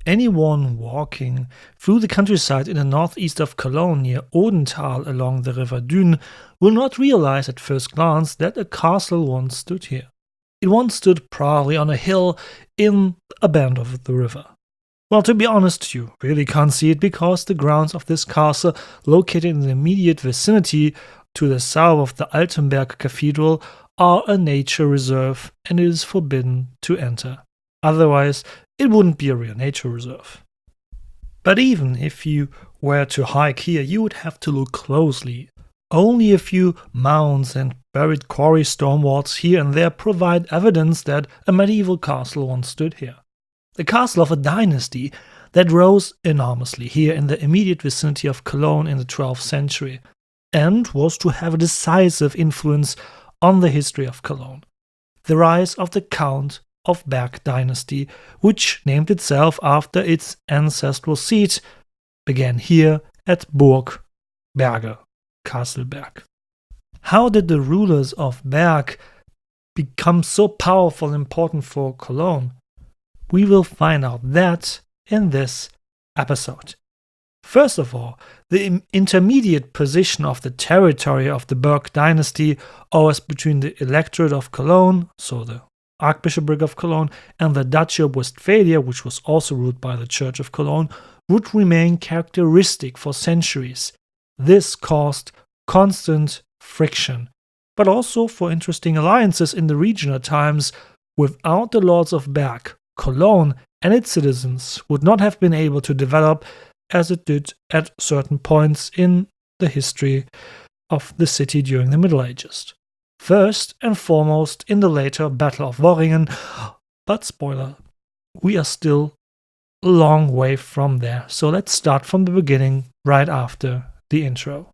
Anyone walking through the countryside in the northeast of Cologne near Odenthal along the River Dhun will not realize at first glance that a castle once stood here. It once stood proudly on a hill in a bend of the river. Well, to be honest, you really can't see it because the grounds of this castle, located in the immediate vicinity to the south of the Altenberg Cathedral, are a nature reserve and it is forbidden to enter. Otherwise, it wouldn't be a real nature reserve. But even if you were to hike here, you would have to look closely. Only a few mounds and buried quarry stone walls here and there provide evidence that a medieval castle once stood here. The castle of a dynasty that rose enormously here in the immediate vicinity of Cologne in the 12th century and was to have a decisive influence on the history of Cologne. The rise of the Count of Berg dynasty, which named itself after its ancestral seat, began here at Burg Berge, Castleberg. How did the rulers of Berg become so powerful and important for Cologne? We will find out that in this episode. First of all, the intermediate position of the territory of the Berg dynasty, always between the electorate of Cologne, so the Archbishopric of Cologne, and the Duchy of Westphalia, which was also ruled by the Church of Cologne, would remain characteristic for centuries. This caused constant friction, but also for interesting alliances in the region at times. Without the Lords of Berg, Cologne and its citizens would not have been able to develop as it did at certain points in the history of the city during the Middle Ages. First and foremost in the later Battle of Worringen, but spoiler, we are still a long way from there, so let's start from the beginning right after the intro.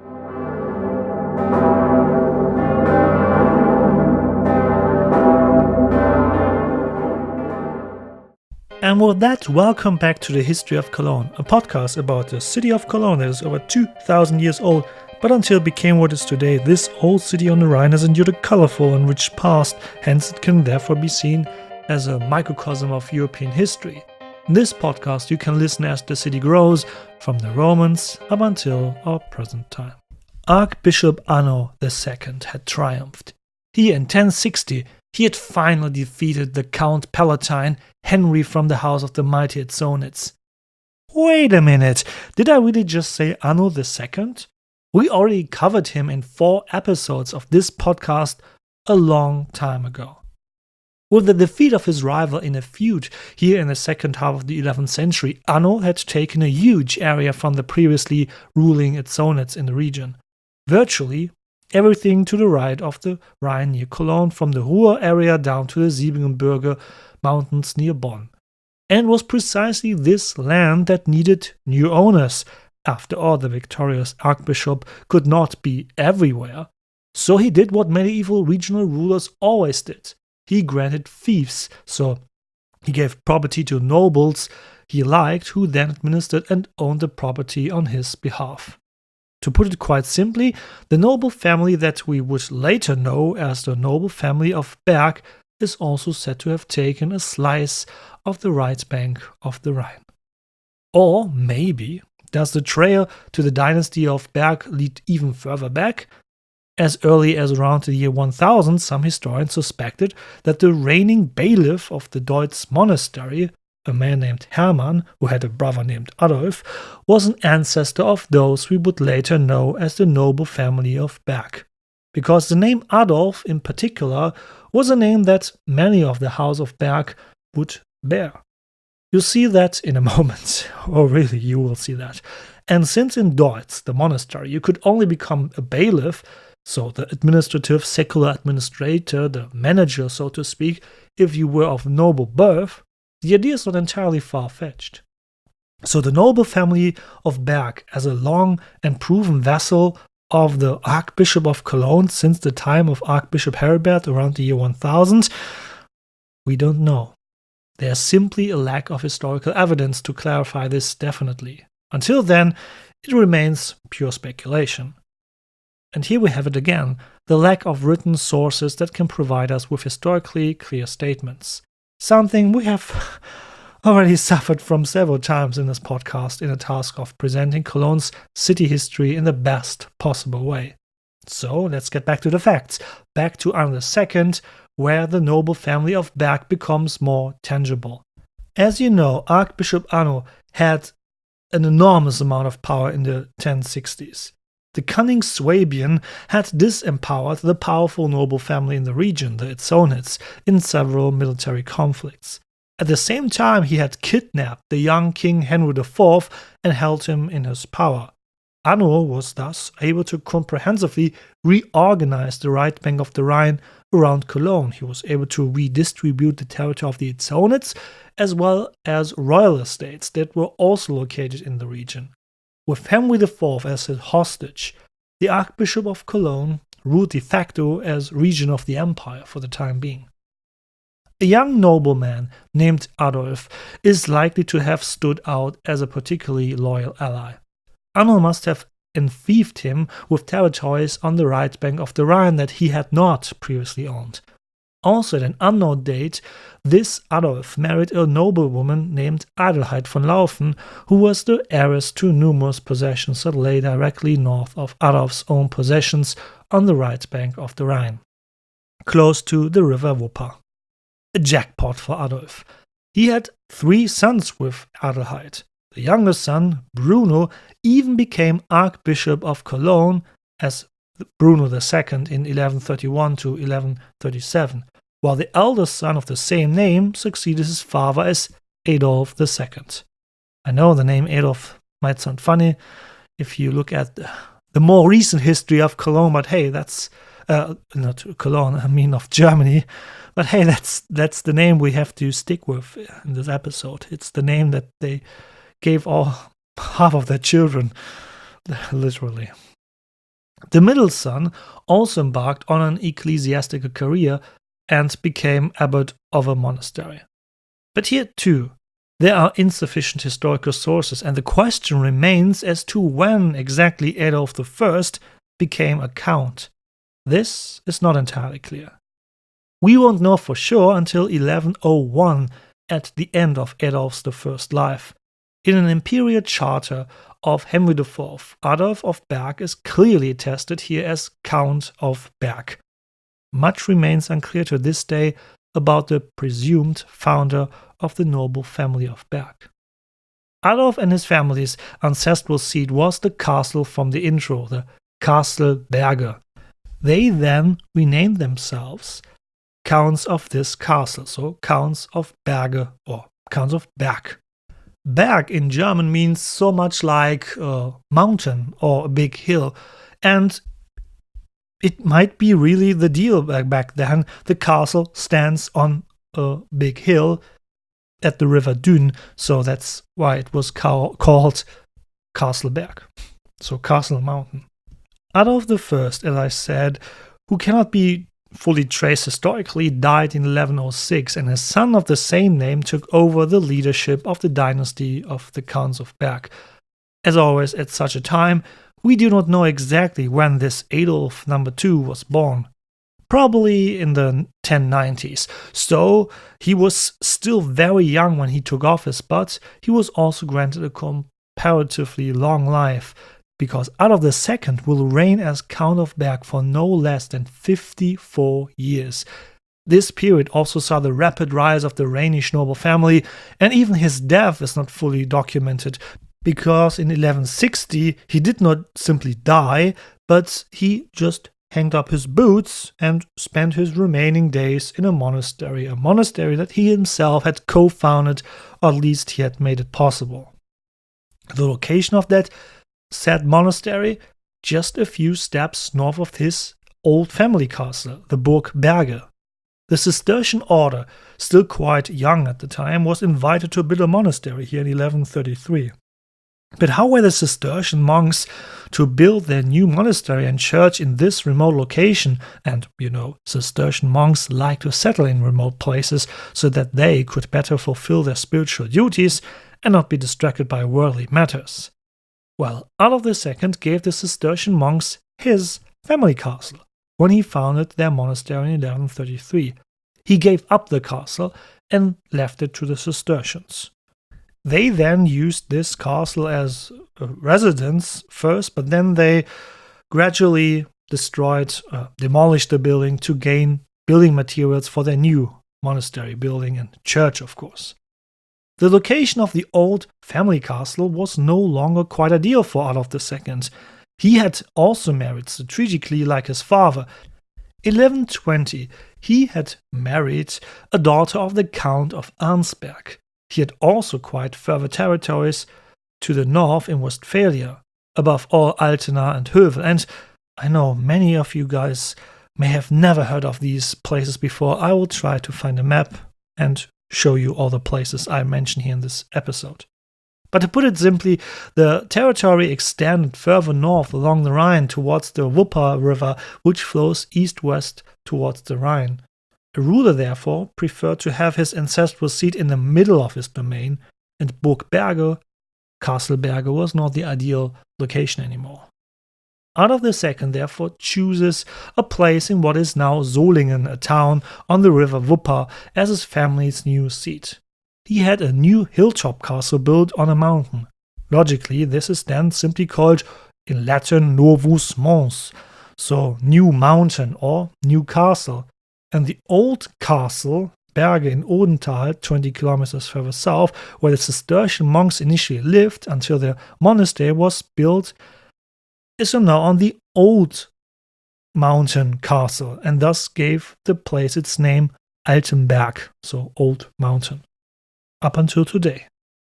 And with that, welcome back to the History of Cologne, a podcast about the city of Cologne that is over 2,000 years old, but until it became what it is today, this old city on the Rhine has endured a colorful and rich past, hence it can therefore be seen as a microcosm of European history. In this podcast you can listen as the city grows, from the Romans up until our present time. Archbishop Anno II had triumphed. Here in 1060, he had finally defeated the Count Palatine Henry from the House of the Mighty at Sonitz. Wait a minute, did I really just say Anno II? We already covered him in 4 episodes of this podcast a long time ago. With the defeat of his rival in a feud here in the second half of the 11th century, Anno had taken a huge area from the previously ruling at Sonitz in the region. Virtually everything to the right of the Rhine near Cologne, from the Ruhr area down to the Siebengebirge mountains near Bonn. And was precisely this land that needed new owners. After all, the victorious archbishop could not be everywhere. So he did what medieval regional rulers always did. He granted fiefs, so he gave property to nobles he liked, who then administered and owned the property on his behalf. To put it quite simply, the noble family that we would later know as the noble family of Berg is also said to have taken a slice of the right bank of the Rhine. Or maybe does the trail to the dynasty of Berg lead even further back? As early as around the year 1000, some historians suspected that the reigning bailiff of the Deutz monastery, a man named Hermann, who had a brother named Adolf, was an ancestor of those we would later know as the noble family of Berg. Because the name Adolf in particular was a name that many of the House of Berg would bear. You'll see that in a moment, or really you will see that. And since in Deutz, the monastery, you could only become a bailiff, so the administrative secular administrator, the manager so to speak, if you were of noble birth, the idea is not entirely far-fetched. So the noble family of Berg, as a long and proven vassal of the Archbishop of Cologne since the time of Archbishop Heribert around the year 1000, we don't know. There's simply a lack of historical evidence to clarify this definitely. Until then, it remains pure speculation. And here we have it again, the lack of written sources that can provide us with historically clear statements. Something we have already suffered from several times in this podcast in the task of presenting Cologne's city history in the best possible way. So let's get back to the facts, back to Anno II, where the noble family of Berg becomes more tangible. As you know, Archbishop Anno had an enormous amount of power in the 1060s. The cunning Swabian had disempowered the powerful noble family in the region, the Etzonids, in several military conflicts. At the same time, he had kidnapped the young King Henry IV and held him in his power. Anno was thus able to comprehensively reorganize the right bank of the Rhine around Cologne. He was able to redistribute the territory of the Etzonids as well as royal estates that were also located in the region. With Henry IV as his hostage, the Archbishop of Cologne ruled de facto as regent of the empire for the time being. A young nobleman named Adolf is likely to have stood out as a particularly loyal ally. Anno must have enfeoffed him with territories on the right bank of the Rhine that he had not previously owned. Also, at an unknown date, this Adolf married a noblewoman named Adelheid von Laufen, who was the heiress to numerous possessions that lay directly north of Adolf's own possessions on the right bank of the Rhine, close to the river Wupper. A jackpot for Adolf. He had 3 sons with Adelheid. The youngest son, Bruno, even became Archbishop of Cologne as Bruno II in 1131 to 1137, while the eldest son of the same name succeeded his father as Adolf II. I know the name Adolf might sound funny if you look at the more recent history of Cologne, but hey, that's not Cologne, I mean of Germany. But hey, that's the name we have to stick with in this episode. It's the name that they gave half of their children, literally. The middle son also embarked on an ecclesiastical career and became abbot of a monastery. But here too, there are insufficient historical sources, and the question remains as to when exactly Adolf I became a count. This is not entirely clear. We won't know for sure until 1101, at the end of Adolf I's life. In an imperial charter of Henry IV, Adolf of Berg is clearly attested here as Count of Berg. Much remains unclear to this day about the presumed founder of the noble family of Berg. Adolf and his family's ancestral seat was the castle from the intro, the Castle Berge. They then renamed themselves Counts of this castle, so Counts of Berge or Counts of Berg. Berg in German means so much like a mountain or a big hill, and it might be really the deal back then. The castle stands on a big hill at the river Dün, so that's why it was called Castle Berg, so Castle Mountain. Adolf I, as I said, who cannot be fully traced historically, died in 1106, and his son of the same name took over the leadership of the dynasty of the Counts of Berg. As always, at such a time, we do not know exactly when this Adolf II was born. Probably in the 1090s, so he was still very young when he took office, but he was also granted a comparatively long life, because Adolf II will reign as Count of Berg for no less than 54 years. This period also saw the rapid rise of the Rhenish noble family, and even his death is not fully documented, because in 1160 he did not simply die, but he just hanged up his boots and spent his remaining days in a monastery that he himself had co-founded, or at least he had made it possible. The location of that said monastery, just a few steps north of his old family castle, the Burg Berge. The Cistercian order, still quite young at the time, was invited to build a monastery here in 1133. But how were the Cistercian monks to build their new monastery and church in this remote location? And, Cistercian monks like to settle in remote places so that they could better fulfill their spiritual duties and not be distracted by worldly matters. Well, Adolf II gave the Cistercian monks his family castle when he founded their monastery in 1133. He gave up the castle and left it to the Cistercians. They then used this castle as a residence first, but then they gradually demolished the building to gain building materials for their new monastery building and church, of course. The location of the old family castle was no longer quite ideal for Adolf II. He had also married strategically like his father. In 1120, he had married a daughter of the Count of Arnsberg. He had also acquired further territories to the north in Westphalia, above all Altena and Hövel. And I know many of you guys may have never heard of these places before. I will try to find a map and show you all the places I mention here in this episode. But to put it simply, the territory extended further north along the Rhine towards the Wupper River, which flows east-west towards the Rhine. A ruler, therefore, preferred to have his ancestral seat in the middle of his domain, and Burg Berge, Castle Berge, was not the ideal location anymore. Adolf II therefore chooses a place in what is now Solingen, a town on the river Wupper, as his family's new seat. He had a new hilltop castle built on a mountain. Logically, this is then simply called, in Latin, Novus Mons, so new mountain or new castle. And the old castle, Berge in Odenthal, 20 kilometers further south, where the Cistercian monks initially lived until their monastery was built, is now on the old mountain castle, and thus gave the place its name Altenberg, so old mountain, up until today.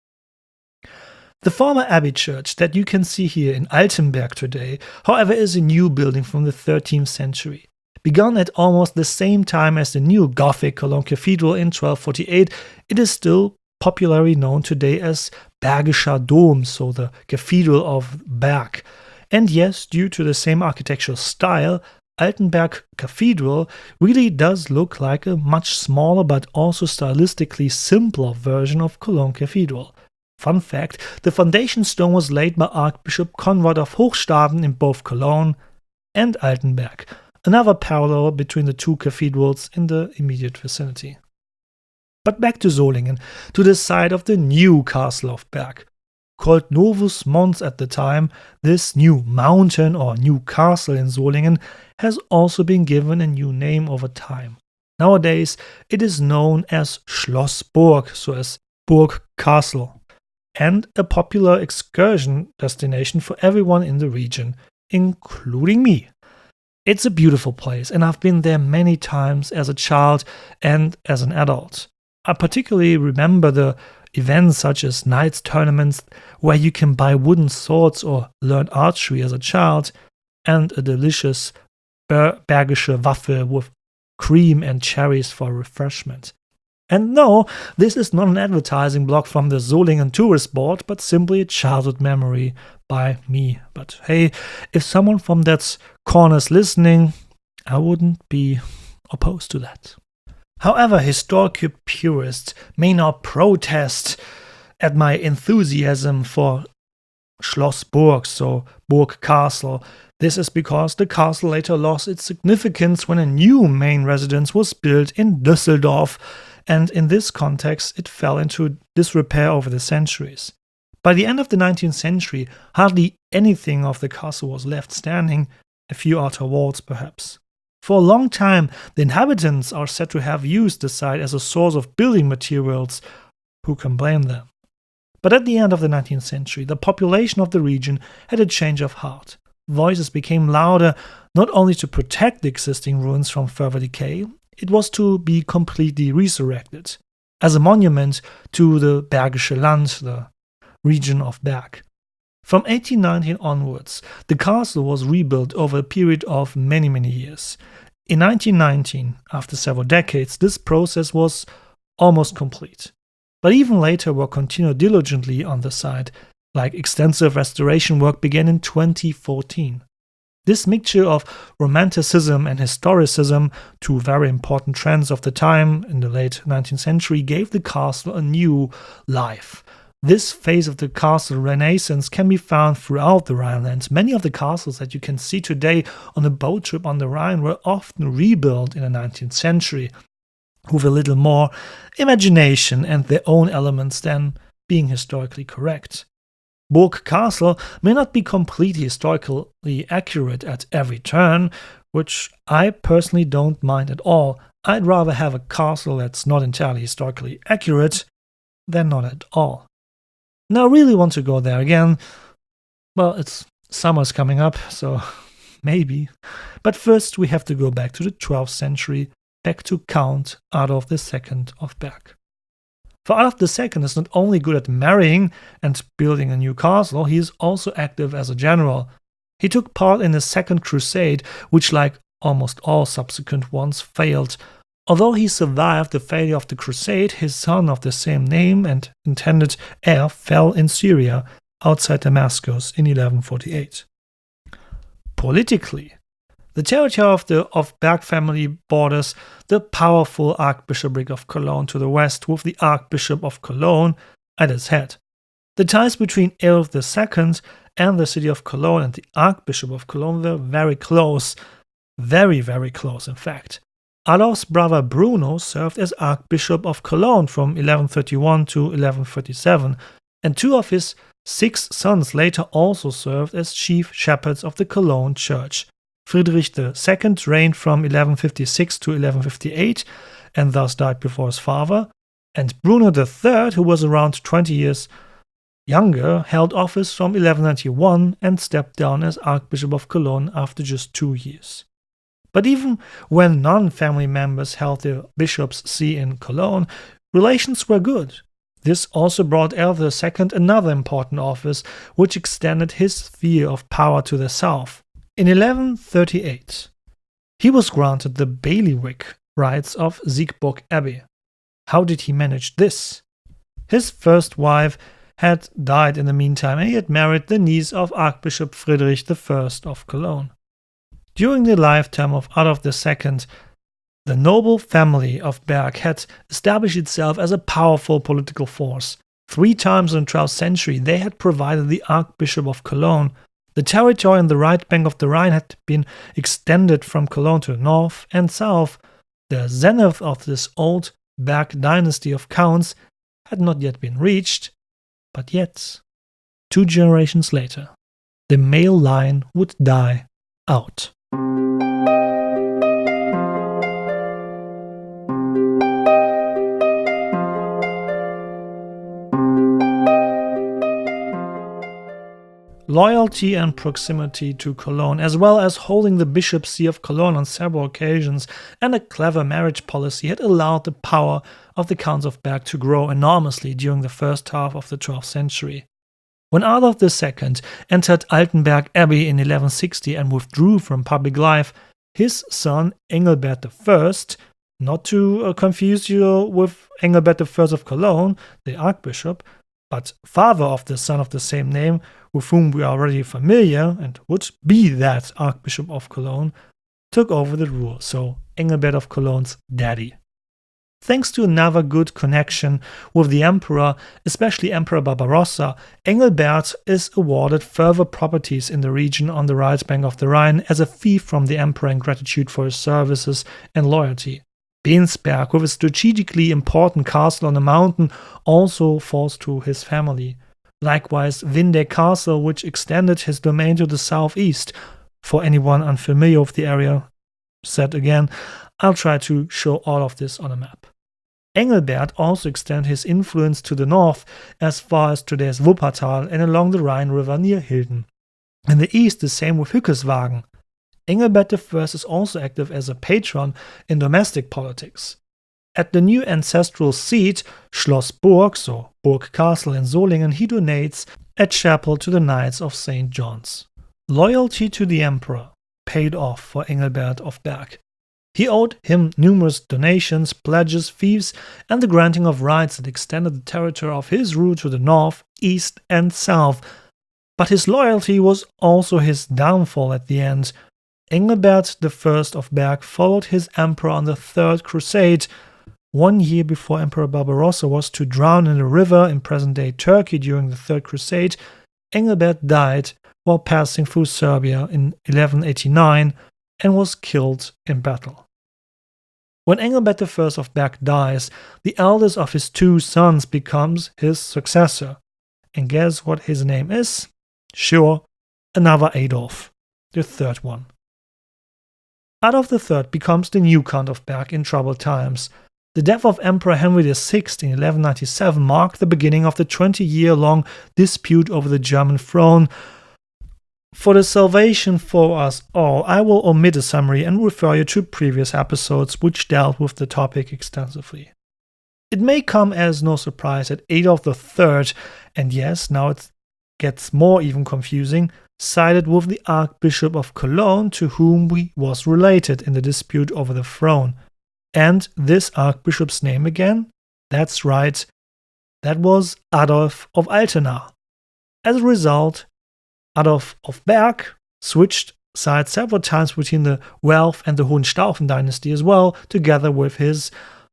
The former abbey church that you can see here in Altenberg today, however, is a new building from the 13th century. Begun at almost the same time as the new Gothic Cologne Cathedral in 1248, it is still popularly known today as Bergischer Dom, so the Cathedral of Berg. And yes, due to the same architectural style, Altenberg Cathedral really does look like a much smaller but also stylistically simpler version of Cologne Cathedral. Fun fact, the foundation stone was laid by Archbishop Konrad of Hochstaden in both Cologne and Altenberg, another parallel between the two cathedrals in the immediate vicinity. But back to Solingen, to the site of the new Castle of Berg. Called Novus Mons at the time, this new mountain or new castle in Solingen has also been given a new name over time. Nowadays, it is known as Schloss Burg, so as Burg Castle, and a popular excursion destination for everyone in the region, including me. It's a beautiful place, and I've been there many times as a child and as an adult. I particularly remember the events such as knights tournaments where you can buy wooden swords or learn archery as a child, and a delicious Bergische Waffel with cream and cherries for refreshment. And no, this is not an advertising block from the Solingen Tourist Board, but simply a childhood memory by me. But hey, if someone from that corner's listening, I wouldn't be opposed to that. However, historical purists may now protest at my enthusiasm for Schloss Burg, so Burg Castle. This is because the castle later lost its significance when a new main residence was built in Düsseldorf, and in this context it fell into disrepair over the centuries. By the end of the 19th century, hardly anything of the castle was left standing, a few outer walls perhaps. For a long time, the inhabitants are said to have used the site as a source of building materials. Who can blame them? But at the end of the 19th century, the population of the region had a change of heart. Voices became louder, not only to protect the existing ruins from further decay, it was to be completely resurrected, as a monument to the Bergische Land, the region of Berg. From 1819 onwards, the castle was rebuilt over a period of many years. In 1919, after several decades, this process was almost complete. But even later work continued diligently on the site, like extensive restoration work began in 2014. This mixture of romanticism and historicism, two very important trends of the time in the late 19th century, gave the castle a new life. This phase of the castle renaissance can be found throughout the Rhineland. Many of the castles that you can see today on a boat trip on the Rhine were often rebuilt in the 19th century, with a little more imagination and their own elements than being historically correct. Burg Castle may not be completely historically accurate at every turn, which I personally don't mind at all. I'd rather have a castle that's not entirely historically accurate than not at all. Now, I really want to go there again. Well, it's summer's coming up, so maybe. But first we have to go back to the 12th century, back to Count Adolf II of Berg. For Adolf II is not only good at marrying and building a new castle, he is also active as a general. He took part in the Second Crusade, which, like almost all subsequent ones, failed. Although he survived the failure of the crusade, his son of the same name and intended heir fell in Syria, outside Damascus in 1148. Politically, the territory of Berg family borders the powerful Archbishopric of Cologne to the west, with the Archbishop of Cologne at its head. The ties between Adolf II and the city of Cologne and the Archbishop of Cologne were very close, very, very close in fact. Adolf's brother Bruno served as Archbishop of Cologne from 1131 to 1137, and two of his 6 sons later also served as chief shepherds of the Cologne church. Friedrich II reigned from 1156 to 1158 and thus died before his father, and Bruno III, who was around 20 years younger, held office from 1191 and stepped down as Archbishop of Cologne after just 2 years. But even when non-family members held their bishop's see in Cologne, relations were good. This also brought Adolf II another important office, which extended his sphere of power to the south. In 1138, he was granted the bailiwick rights of Siegburg Abbey. How did he manage this? His first wife had died in the meantime, and he had married the niece of Archbishop Friedrich I of Cologne. During the lifetime of Adolf II, the noble family of Berg had established itself as a powerful political force. 3 times in the 12th century, they had provided the Archbishop of Cologne. The territory on the right bank of the Rhine had been extended from Cologne to the north and south. The zenith of this old Berg dynasty of counts had not yet been reached, but yet, 2 generations later, the male line would die out. Loyalty and proximity to Cologne, as well as holding the bishop's see of Cologne on several occasions, and a clever marriage policy had allowed the power of the Counts of Berg to grow enormously during the first half of the 12th century. When Adolf II entered Altenberg Abbey in 1160 and withdrew from public life, his son Engelbert I, not to confuse you with Engelbert I of Cologne, the archbishop, but father of the son of the same name, with whom we are already familiar and would be that Archbishop of Cologne, took over the rule, so Engelbert of Cologne's daddy. Thanks to another good connection with the emperor, especially Emperor Barbarossa, Engelbert is awarded further properties in the region on the right bank of the Rhine as a fief from the emperor in gratitude for his services and loyalty. Bensberg, with a strategically important castle on a mountain, also falls to his family. Likewise, Windeck Castle, which extended his domain to the southeast. For anyone unfamiliar with the area, said again, I'll try to show all of this on a map. Engelbert also extended his influence to the north as far as today's Wuppertal and along the Rhine River near Hilden. In the east, the same with Hückeswagen. Engelbert I is also active as a patron in domestic politics. At the new ancestral seat, Schloss Burg, so Burg Castle in Solingen, he donates a chapel to the Knights of St. John's. Loyalty to the emperor paid off for Engelbert of Berg. He owed him numerous donations, pledges, fiefs, and the granting of rights that extended the territory of his rule to the north, east, and south. But his loyalty was also his downfall at the end. Engelbert I of Berg followed his emperor on the Third Crusade. 1 year before Emperor Barbarossa was to drown in a river in present-day Turkey during the Third Crusade, Engelbert died while passing through Serbia in 1189 and was killed in battle. When Engelbert I of Berg dies, the eldest of his two sons becomes his successor. And guess what his name is? Sure, another Adolf, the third one. Adolf III becomes the new Count of Berg in troubled times. The death of Emperor Henry VI in 1197 marked the beginning of the 20-year-long dispute over the German throne. For the salvation for us all, I will omit a summary and refer you to previous episodes which dealt with the topic extensively. It may come as no surprise that Adolf III, and yes, now it gets more even confusing, sided with the Archbishop of Cologne, to whom he was related in the dispute over the throne. And this archbishop's name again? That's right, that was Adolf of Altena. As a result, Adolf of Berg switched sides several times between the Welf and the Hohenstaufen dynasty as well, together with his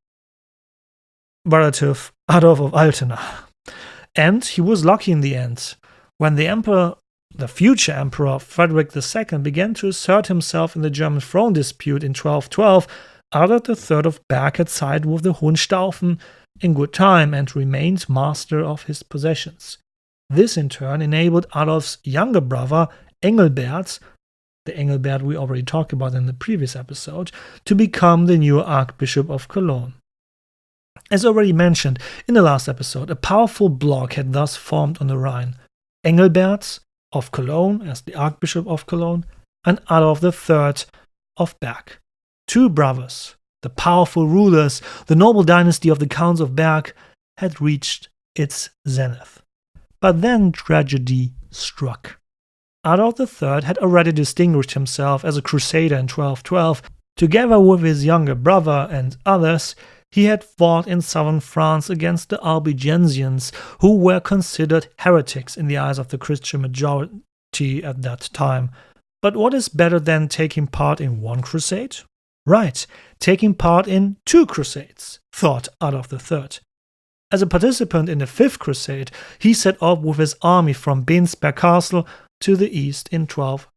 relative Adolf of Altena. And he was lucky in the end. When the future emperor Frederick II began to assert himself in the German throne dispute in 1212, Adolf III of Berg had sided with the Hohenstaufen in good time and remained master of his possessions. This in turn enabled Adolf's younger brother, Engelbert, the Engelbert we already talked about in the previous episode, to become the new Archbishop of Cologne. As already mentioned in the last episode, a powerful bloc had thus formed on the Rhine. Engelbert of Cologne as the Archbishop of Cologne, and Adolf III of Berg. Two brothers, the powerful rulers, the noble dynasty of the Counts of Berg, had reached its zenith. But then tragedy struck. Adolf III had already distinguished himself as a crusader in 1212. Together with his younger brother and others, he had fought in southern France against the Albigensians, who were considered heretics in the eyes of the Christian majority at that time. But what is better than taking part in one crusade? Right, taking part in two crusades, thought Adolf III. As a participant in the Fifth Crusade, he set off with his army from Bensberg Castle to the east in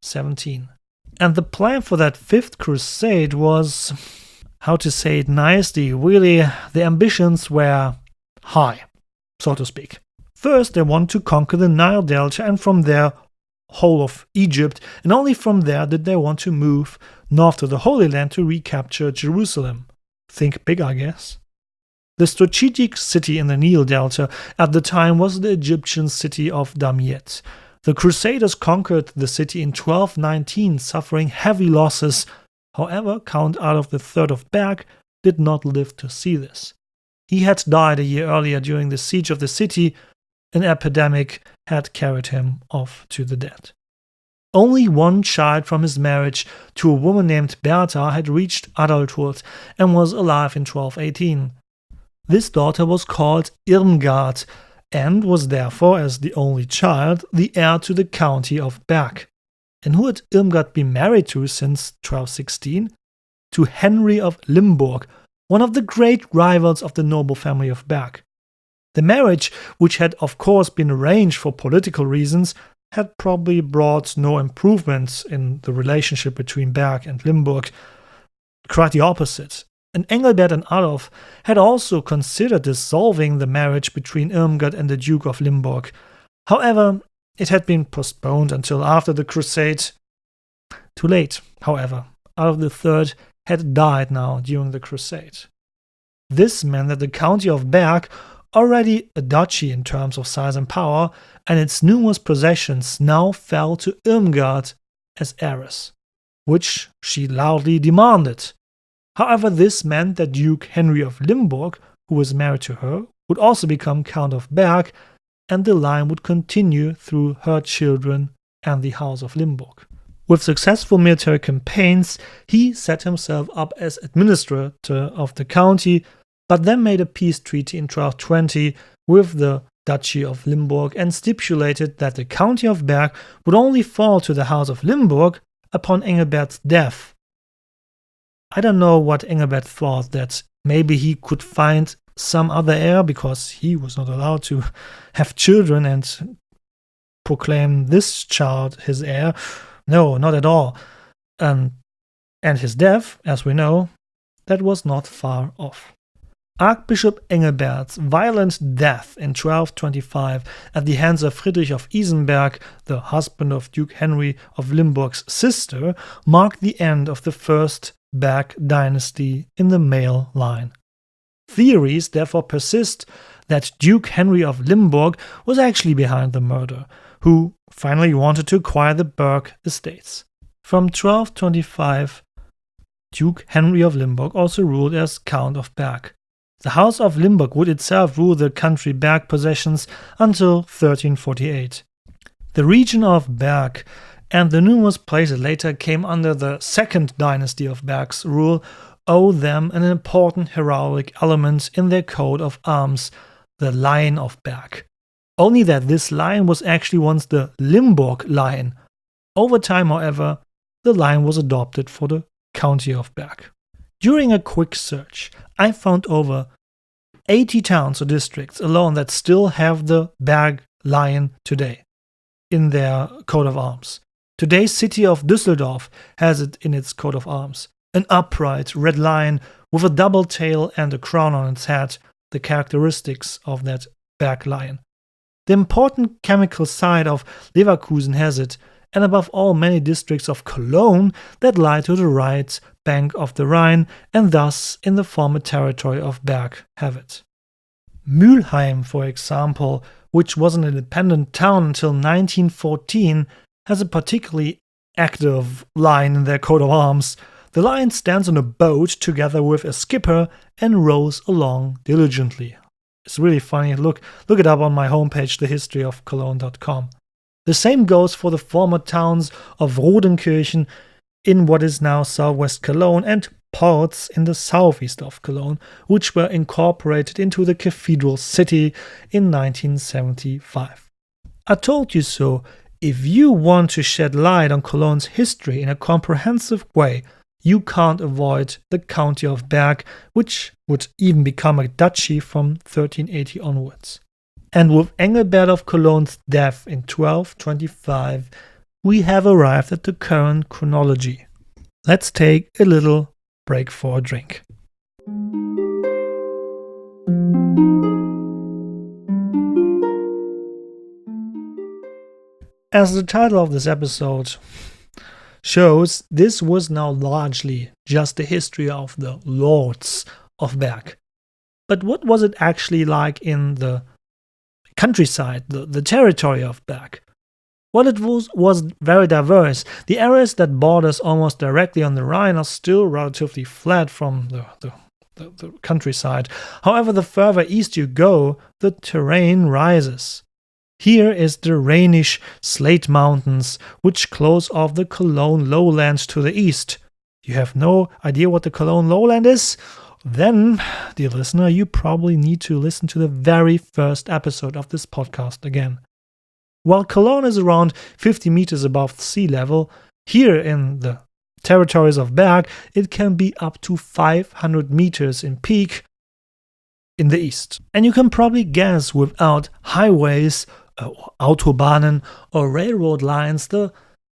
1217. And the plan for that Fifth Crusade was, how to say it nicely, really the ambitions were high, so to speak. First, they wanted to conquer the Nile Delta and from there whole of Egypt, and only from there did they want to move north to the Holy Land to recapture Jerusalem. Think big, I guess. The strategic city in the Nile Delta at the time was the Egyptian city of Damiette. The Crusaders conquered the city in 1219, suffering heavy losses. However, Count Adolf III of Berg did not live to see this. He had died a year earlier during the siege of the city. An epidemic had carried him off to the dead. Only one child from his marriage to a woman named Bertha had reached adulthood and was alive in 1218. This daughter was called Irmgard and was therefore, as the only child, the heir to the county of Berg. And who had Irmgard been married to since 1216? To Henry of Limburg, one of the great rivals of the noble family of Berg. The marriage, which had of course been arranged for political reasons, had probably brought no improvements in the relationship between Berg and Limburg. Quite the opposite. And Engelbert and Adolf had also considered dissolving the marriage between Irmgard and the Duke of Limburg. However, it had been postponed until after the crusade. Too late, however. Adolf III had died now during the crusade. This meant that the county of Berg, already a duchy in terms of size and power, and its numerous possessions now fell to Irmgard as heiress, which she loudly demanded. However, this meant that Duke Henry of Limburg, who was married to her, would also become Count of Berg, and the line would continue through her children and the House of Limburg. With successful military campaigns, he set himself up as administrator of the county, but then made a peace treaty in 1220 with the Duchy of Limburg and stipulated that the county of Berg would only fall to the House of Limburg upon Engelbert's death. I don't know what Engelbert thought, that maybe he could find some other heir because he was not allowed to have children and proclaim this child his heir. No, not at all. And his death, as we know, that was not far off. Archbishop Engelbert's violent death in 1225 at the hands of Friedrich of Isenberg, the husband of Duke Henry of Limburg's sister, marked the end of the first Berg dynasty in the male line. Theories therefore persist that Duke Henry of Limburg was actually behind the murder, who finally wanted to acquire the Berg estates. From 1225, Duke Henry of Limburg also ruled as Count of Berg. The House of Limburg would itself rule the country Berg possessions until 1348. The region of Berg and the numerous places later came under the second dynasty of Berg's rule owe them an important heraldic element in their coat of arms, the Lion of Berg. Only that this lion was actually once the Limburg lion. Over time, however, the lion was adopted for the county of Berg. During a quick search, I found over 80 towns or districts alone that still have the Berg lion today in their coat of arms. Today's city of Düsseldorf has it in its coat of arms. An upright red lion with a double tail and a crown on its head, the characteristics of that Berg lion. The important chemical side of Leverkusen has it, and above all many districts of Cologne that lie to the right bank of the Rhine and thus in the former territory of Berg have it. Mülheim, for example, which was an independent town until 1914, has a particularly active lion in their coat of arms. The lion stands on a boat together with a skipper and rows along diligently. It's really funny. Look it up on my homepage, thehistoryofcologne.com. The same goes for the former towns of Rodenkirchen in what is now southwest Cologne and Porz in the southeast of Cologne, which were incorporated into the cathedral city in 1975. I told you so. If you want to shed light on Cologne's history in a comprehensive way, you can't avoid the county of Berg, which would even become a duchy from 1380 onwards. And with Engelbert of Cologne's death in 1225, we have arrived at the current chronology. Let's take a little break for a drink. As the title of this episode shows, this was now largely just the history of the lords of Berg. But what was it actually like in the countryside, the territory of Berg? Well, it was very diverse. The areas that borders almost directly on the Rhine are still relatively flat from the countryside. However, the further east you go, the terrain rises. Here is the Rhenish Slate Mountains, which close off the Cologne lowland to the east. You have no idea what the Cologne lowland is? Then, dear listener, you probably need to listen to the very first episode of this podcast again. While Cologne is around 50 meters above sea level, here in the territories of Berg, it can be up to 500 meters in peak in the east. And you can probably guess, without highways, Autobahnen or railroad lines, the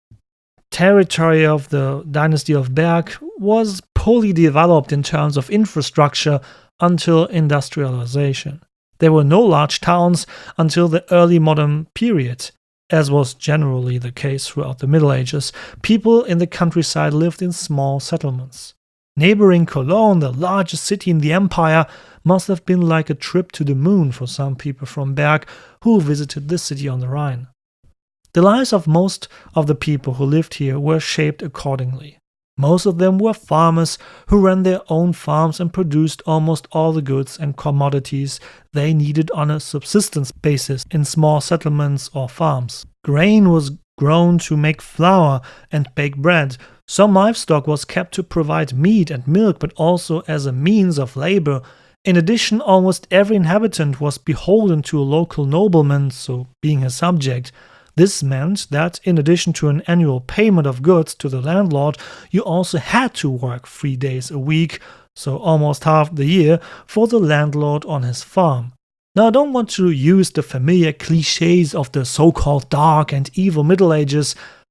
territory of the dynasty of Berg was poorly developed in terms of infrastructure until industrialization. There were no large towns until the early modern period. As was generally the case throughout the Middle Ages, people in the countryside lived in small settlements. Neighboring Cologne, the largest city in the empire, must have been like a trip to the moon for some people from Berg who visited the city on the Rhine. The lives of most of the people who lived here were shaped accordingly. Most of them were farmers who ran their own farms and produced almost all the goods and commodities they needed on a subsistence basis in small settlements or farms. Grain was grown to make flour and bake bread. Some livestock was kept to provide meat and milk, but also as a means of labor. In addition, almost every inhabitant was beholden to a local nobleman, so being a subject. This meant that in addition to an annual payment of goods to the landlord, you also had to work 3 days a week, so almost half the year, for the landlord on his farm. Now, I don't want to use the familiar cliches of the so-called dark and evil Middle Ages.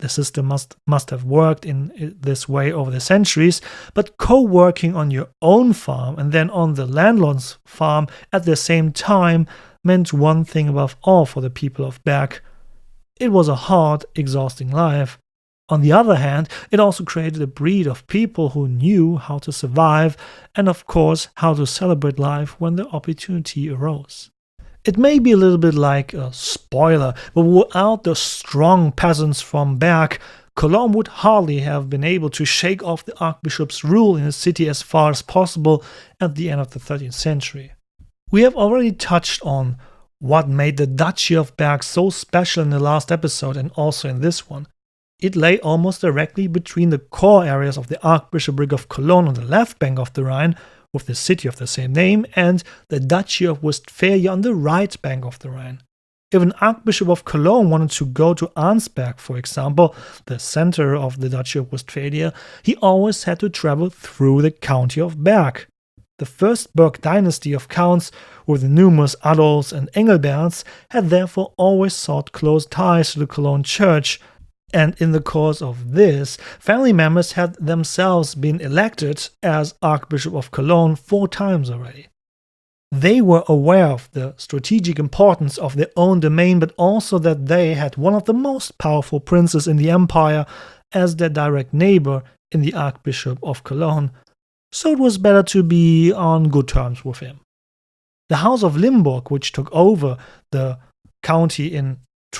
The system must have worked in this way over the centuries, but co-working on your own farm and then on the landlord's farm at the same time meant one thing above all for the people of Berg. It was a hard, exhausting life. On the other hand, it also created a breed of people who knew how to survive and, of course, how to celebrate life when the opportunity arose. It may be a little bit like a spoiler, but without the strong peasants from Berg, Cologne would hardly have been able to shake off the archbishop's rule in the city as far as possible at the end of the 13th century. We have already touched on what made the Duchy of Berg so special in the last episode and also in this one. It lay almost directly between the core areas of the Archbishopric of Cologne on the left bank of the Rhine, with the city of the same name, and the Duchy of Westphalia on the right bank of the Rhine. If an Archbishop of Cologne wanted to go to Arnsberg, for example, the center of the Duchy of Westphalia, he always had to travel through the county of Berg. The first Berg dynasty of counts, with the numerous Adolfs and Engelberts, had therefore always sought close ties to the Cologne church, and in the course of this, family members had themselves been elected as Archbishop of Cologne 4 times already. They were aware of the strategic importance of their own domain, but also that they had one of the most powerful princes in the empire as their direct neighbor in the Archbishop of Cologne, so it was better to be on good terms with him. The House of Limburg, which took over the county in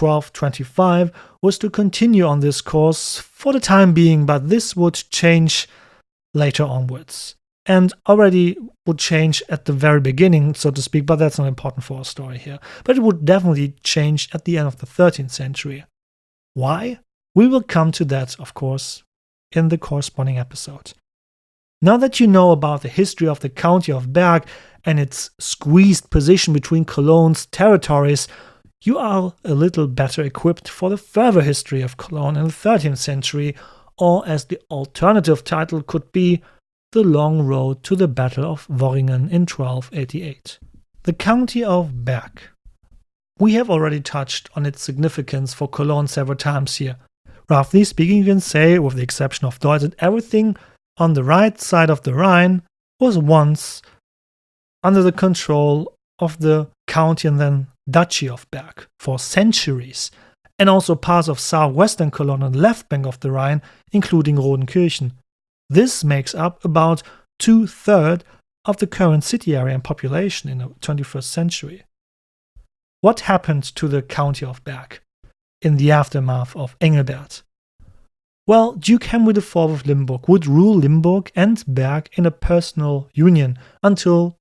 1225, was to continue on this course for the time being, but this would change later onwards. And already would change at the very beginning, so to speak, but that's not important for our story here. But it would definitely change at the end of the 13th century. Why? We will come to that, of course, in the corresponding episode. Now that you know about the history of the county of Berg and its squeezed position between Cologne's territories, you are a little better equipped for the further history of Cologne in the 13th century, or as the alternative title could be, The Long Road to the Battle of Worringen in 1288. The county of Berg. We have already touched on its significance for Cologne several times here. Roughly speaking, you can say, with the exception of Deutz, that everything on the right side of the Rhine was once under the control of the county and then Duchy of Berg for centuries, and also parts of southwestern Cologne on the left bank of the Rhine, including Rodenkirchen. This makes up about 2/3 of the current city area and population in the 21st century. What happened to the county of Berg in the aftermath of Engelbert? Well, Duke Henry IV of Limburg would rule Limburg and Berg in a personal union until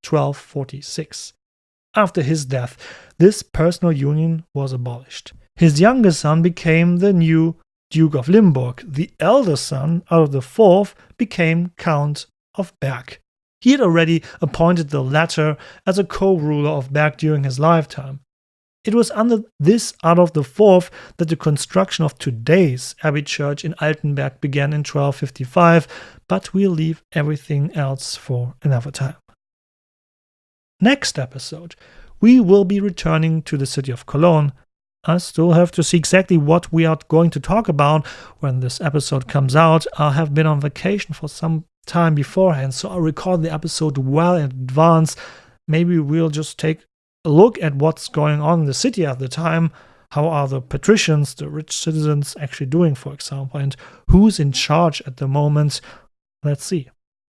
1246. After his death, this personal union was abolished. His younger son became the new Duke of Limburg. The elder son, Otto IV, became Count of Berg. He had already appointed the latter as a co-ruler of Berg during his lifetime. It was under this Adolf IV that the construction of today's Abbey Church in Altenberg began in 1255, but we'll leave everything else for another time. Next episode, we will be returning to the city of Cologne. I still have to see exactly what we are going to talk about when this episode comes out. I have been on vacation for some time beforehand, so I'll record the episode well in advance. Maybe we'll just take a look at what's going on in the city at the time. How are the patricians, the rich citizens, actually doing, for example, and who's in charge at the moment? Let's see.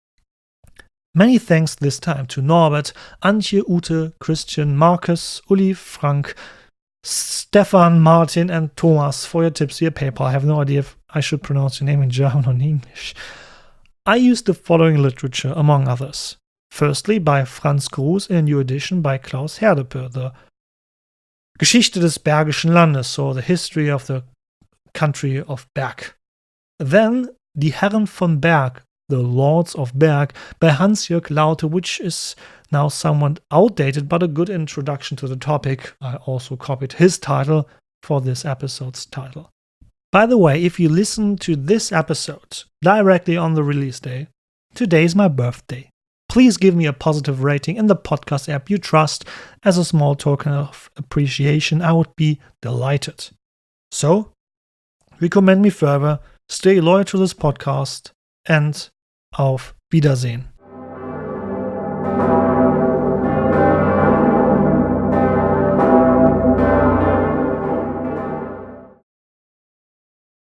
Many thanks this time to Norbert, Antje, Ute, Christian, Marcus, Uli, Frank, Stefan, Martin, and Thomas for your tips via PayPal. I have no idea if I should pronounce your name in German or in English. I used the following literature, among others. Firstly, by Franz Gruß in a new edition by Klaus Herdepe, the Geschichte des Bergischen Landes, so the history of the country of Berg. Then, Die Herren von Berg, the Lords of Berg, by Hans-Jörg Laute, which is now somewhat outdated, but a good introduction to the topic. I also copied his title for this episode's title. By the way, if you listen to this episode directly on the release day, today is my birthday. Please give me a positive rating in the podcast app you trust. As a small token of appreciation, I would be delighted. So, recommend me further, stay loyal to this podcast, and auf Wiedersehen.